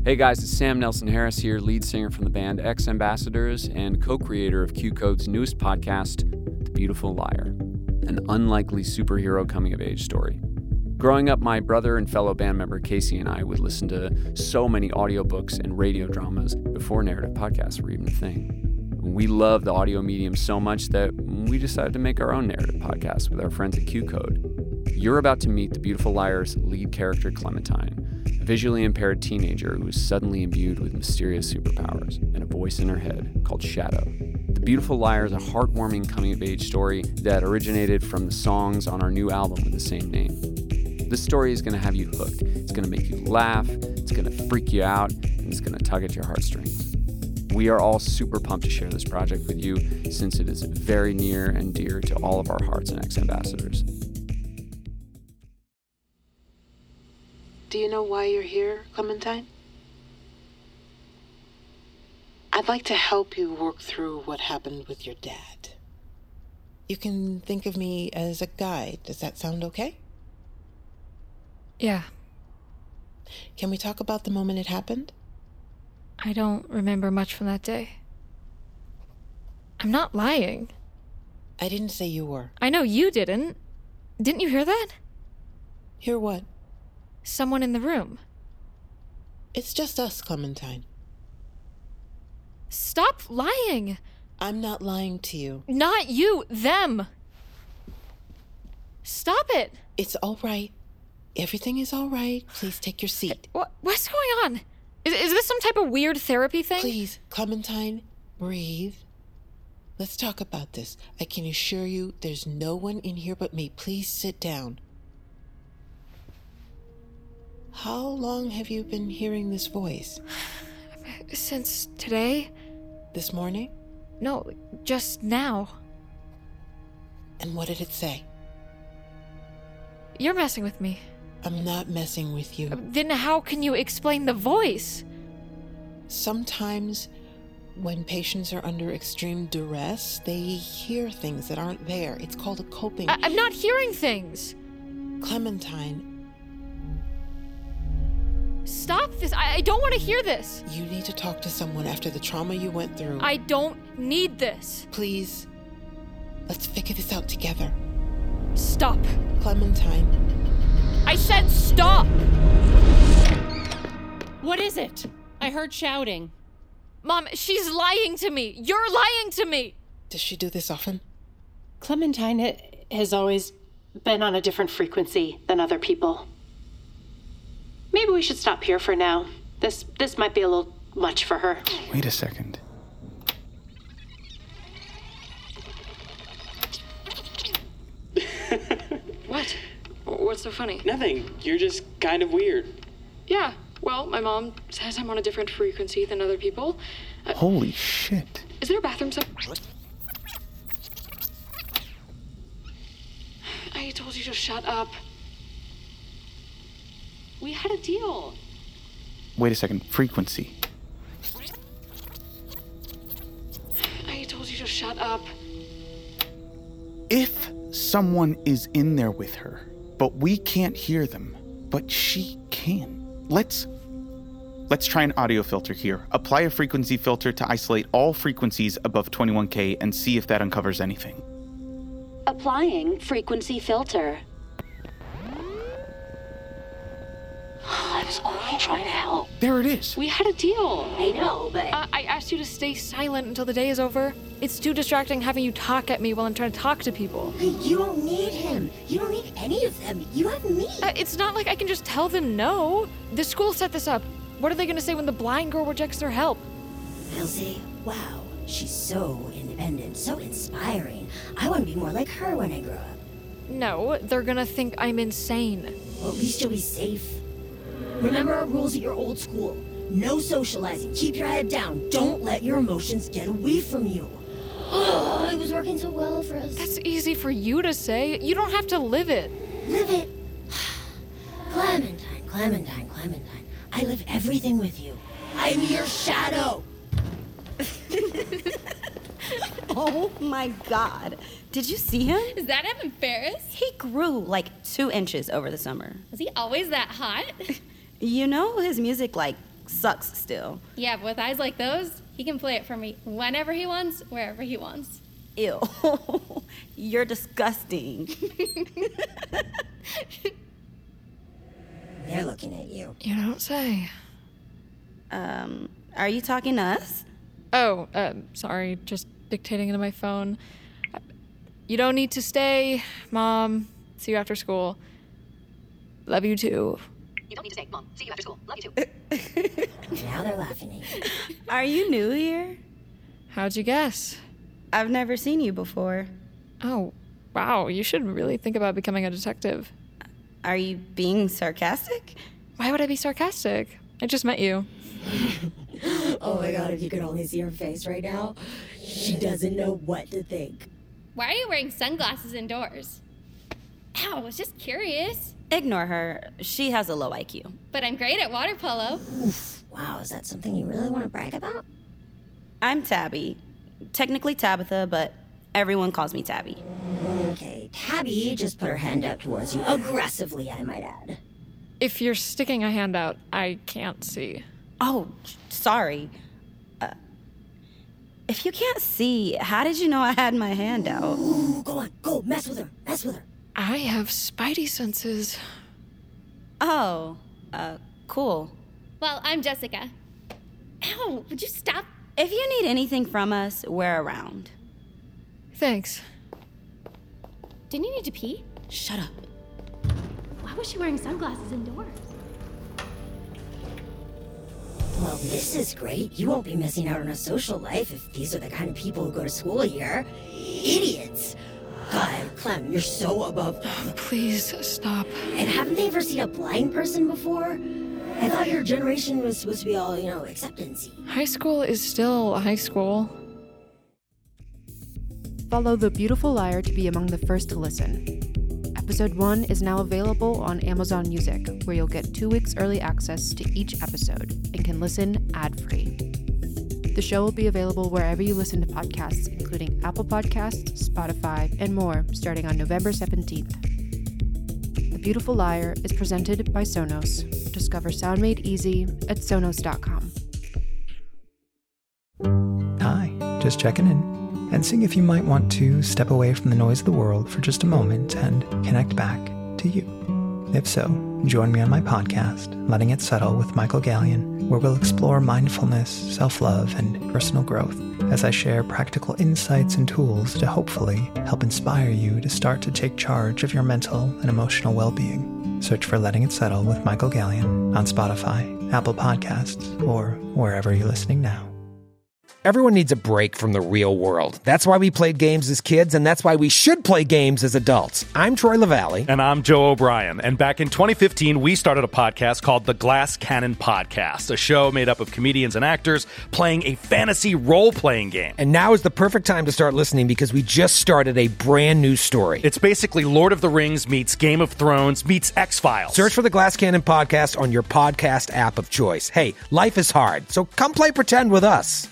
Hey guys, it's Sam Nelson Harris here, lead singer from the band X Ambassadors and co-creator of Q Code's newest podcast, The Beautiful Liar, an unlikely superhero coming-of-age story. Growing up, my brother and fellow band member Casey and I would listen to so many audiobooks and radio dramas before narrative podcasts were even a thing. We love the audio medium so much that we decided to make our own narrative podcast with our friends at Q Code. You're about to meet The Beautiful Liar's lead character, Clementine, a visually impaired teenager who is suddenly imbued with mysterious superpowers and a voice in her head called Shadow. The Beautiful Liar is a heartwarming coming-of-age story that originated from the songs on our new album with the same name. This story is going to have you hooked. It's going to make you laugh, it's going to freak you out, and it's going to tug at your heartstrings. We are all super pumped to share this project with you since it is very near and dear to all of our hearts and X Ambassadors. Do you know why you're here, Clementine? I'd like to help you work through what happened with your dad. You can think of me as a guide. Does that sound okay? Yeah. Can we talk about the moment it happened? I don't remember much from that day. I'm not lying. I didn't say you were. I know you didn't. Didn't you hear that? Hear what? Someone in the room. It's just us, Clementine. Stop lying! I'm not lying to you. Not you, them! Stop it! It's all right. Everything is all right. Please take your seat. What's going on? Is this some type of weird therapy thing? Please, Clementine, breathe. Let's talk about this. I can assure you there's no one in here but me. Please sit down. How long have you been hearing this voice? Since today? This morning? No, just now. And what did it say? You're messing with me. I'm not messing with you. Then how can you explain the voice? Sometimes when patients are under extreme duress, they hear things that aren't there. It's called a coping. I'm not hearing things. Clementine. Stop this. I don't want to hear this. You need to talk to someone after the trauma you went through. I don't need this. Please. Let's figure this out together. Stop. Clementine. I said stop! What is it? I heard shouting. Mom, she's lying to me. You're lying to me. Does she do this often? Clementine has always been on a different frequency than other people. Maybe we should stop here for now. This might be a little much for her. Wait a second. What? What's so funny? Nothing. You're just kind of weird. Yeah, well, my mom says I'm on a different frequency than other people. Holy shit. Is there a bathroom somewhere? I told you to shut up. We had a deal. Wait a second. Frequency. I told you to shut up. If someone is in there with her, but we can't hear them, but she can. Let's try an audio filter here. Apply a frequency filter to isolate all frequencies above 21K and see if that uncovers anything. Applying frequency filter. I was only trying to help. There it is. We had a deal. I know, but... I asked you to stay silent until the day is over. It's too distracting having you talk at me while I'm trying to talk to people. You don't need him. You don't need any of them. You have me. It's not like I can just tell them no. The school set this up. What are they going to say when the blind girl rejects their help? They'll say, wow, she's so independent, so inspiring. I want to be more like her when I grow up. No, they're going to think I'm insane. Well, at least you'll be safe. Remember our rules at your old school. No socializing. Keep your head down. Don't let your emotions get away from you. Oh, it was working so well for us. That's easy for you to say. You don't have to live it. Live it. Clementine, Clementine, Clementine. I live everything with you. I'm your shadow. Oh my God. Did you see him? Is that Evan Ferris? He grew like 2 inches over the summer. Was he always that hot? You know his music, like, sucks still. Yeah, but with eyes like those, he can play it for me whenever he wants, wherever he wants. Ew. You're disgusting. They're looking at you. You don't say. Are you talking to us? Oh, sorry, just dictating into my phone. You don't need to stay, Mom. See you after school. Love you too. You don't need to stay, Mom. See you after school. Love you too. Now they're laughing at you. Are you new here? How'd you guess? I've never seen you before. Oh, wow, you should really think about becoming a detective. Are you being sarcastic? Why would I be sarcastic? I just met you. Oh my god, if you could only see her face right now. She doesn't know what to think. Why are you wearing sunglasses indoors? Ow, I was just curious. Ignore her. She has a low IQ. But I'm great at water polo. Oof. Wow, is that something you really want to brag about? I'm Tabby. Technically Tabitha, but everyone calls me Tabby. Okay, Tabby just put her hand out towards you. Aggressively, I might add. If you're sticking a hand out, I can't see. Oh, sorry. If you can't see, how did you know I had my hand out? Ooh, go on, go, mess with her, mess with her. I have spidey senses. Oh, cool. Well, I'm Jessica. Ow, would you stop? If you need anything from us, we're around. Thanks. Didn't you need to pee? Shut up. Why was she wearing sunglasses indoors? Well, this is great. You won't be missing out on a social life if these are the kind of people who go to school here. Idiots! God, Clem, you're so above... Please, stop. And haven't they ever seen a blind person before? I thought your generation was supposed to be all, acceptancy. High school is still high school. Follow The Beautiful Liar to be among the first to listen. Episode 1 is now available on Amazon Music, where you'll get 2 weeks early access to each episode and can listen ad-free. The show will be available wherever you listen to podcasts, including Apple Podcasts, Spotify, and more, starting on November 17th. The Beautiful Liar is presented by Sonos. Discover sound made easy at Sonos.com. Hi, just checking in and seeing if you might want to step away from the noise of the world for just a moment and connect back to you. If so, join me on my podcast, Letting It Settle with Michael Gallion, where we'll explore mindfulness, self-love, and personal growth as I share practical insights and tools to hopefully help inspire you to start to take charge of your mental and emotional well-being. Search for Letting It Settle with Michael Gallion on Spotify, Apple Podcasts, or wherever you're listening now. Everyone needs a break from the real world. That's why we played games as kids, and that's why we should play games as adults. I'm Troy LaValle. And I'm Joe O'Brien. And back in 2015, we started a podcast called The Glass Cannon Podcast, a show made up of comedians and actors playing a fantasy role-playing game. And now is the perfect time to start listening because we just started a brand new story. It's basically Lord of the Rings meets Game of Thrones meets X-Files. Search for The Glass Cannon Podcast on your podcast app of choice. Hey, life is hard, so come play pretend with us.